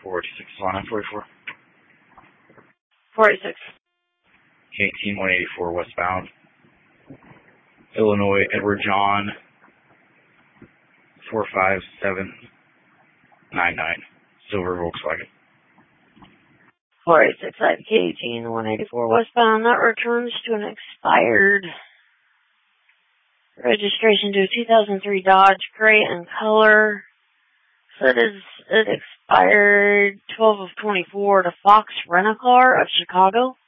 486 line 44. 486. K18 184 westbound. Illinois Edward John 45799. Silver Volkswagen. 4865 K18 184 westbound. That returns to an expired registration to a 2003 Dodge, gray in color. So it expired 12 of 24 to Fox Rent-A-Car of Chicago.